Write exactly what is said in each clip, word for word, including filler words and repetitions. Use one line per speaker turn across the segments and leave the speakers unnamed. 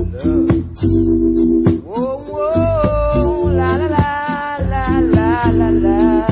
Whoa, whoa, la la la la la la la.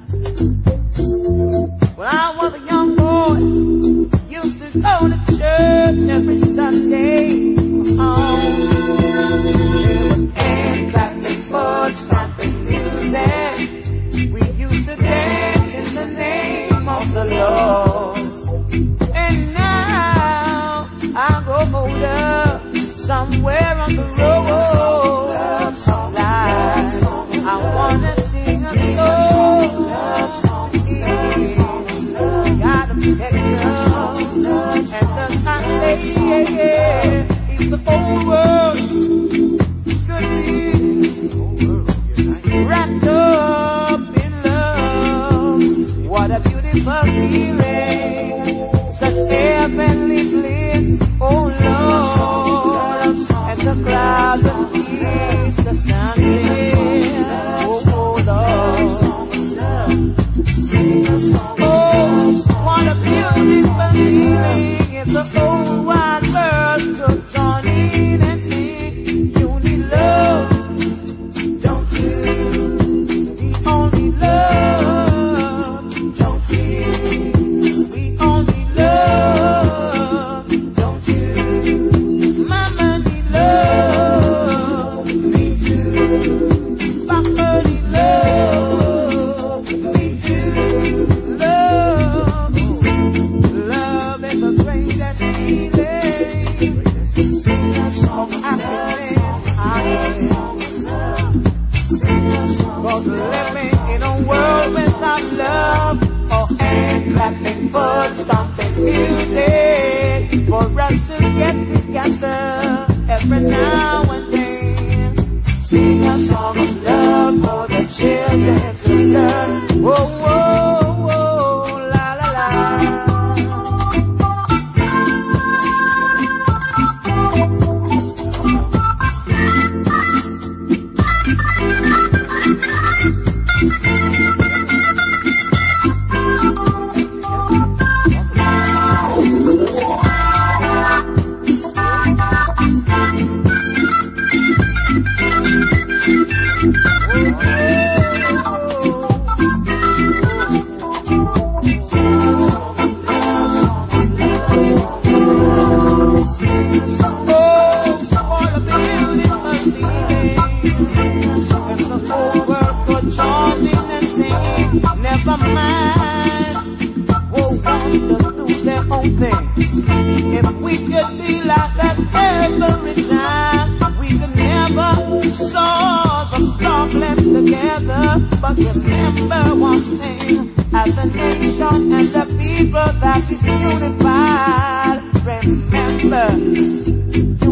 When I was a young boy, used to go to church every Sunday. Oh, there was hand clapping, foot stomping music. We used to dance in the name of the Lord. And now I grow older, somewhere on the road life, I wanna sing a song. God of protection, and the time say, yeah, yeah, if the whole world could be wrapped up in love, what a beautiful feeling, such heavenly bliss, oh Lord, and the clouds of peace, the sunset, oh, oh Lord. Oh, what a beautiful feeling if the whole wide world could join in and sing. You need love, don't you? We only love, don't you? We only love, don't you? Mama need love, me too. Papa need love, me too. Love, love is the greatest feeling. Of happiness I am. Cause living in a world without love, or hand clapping, foot stomping music, for us to get together every now and then. Sing a song of love for the children to learn. Whoa, whoa, whoa, la la la. Never mind, who wants to do their own thing. If we could be like that every time, we could never solve the problems together. But remember one thing, as a nation and the people that is unified, remember,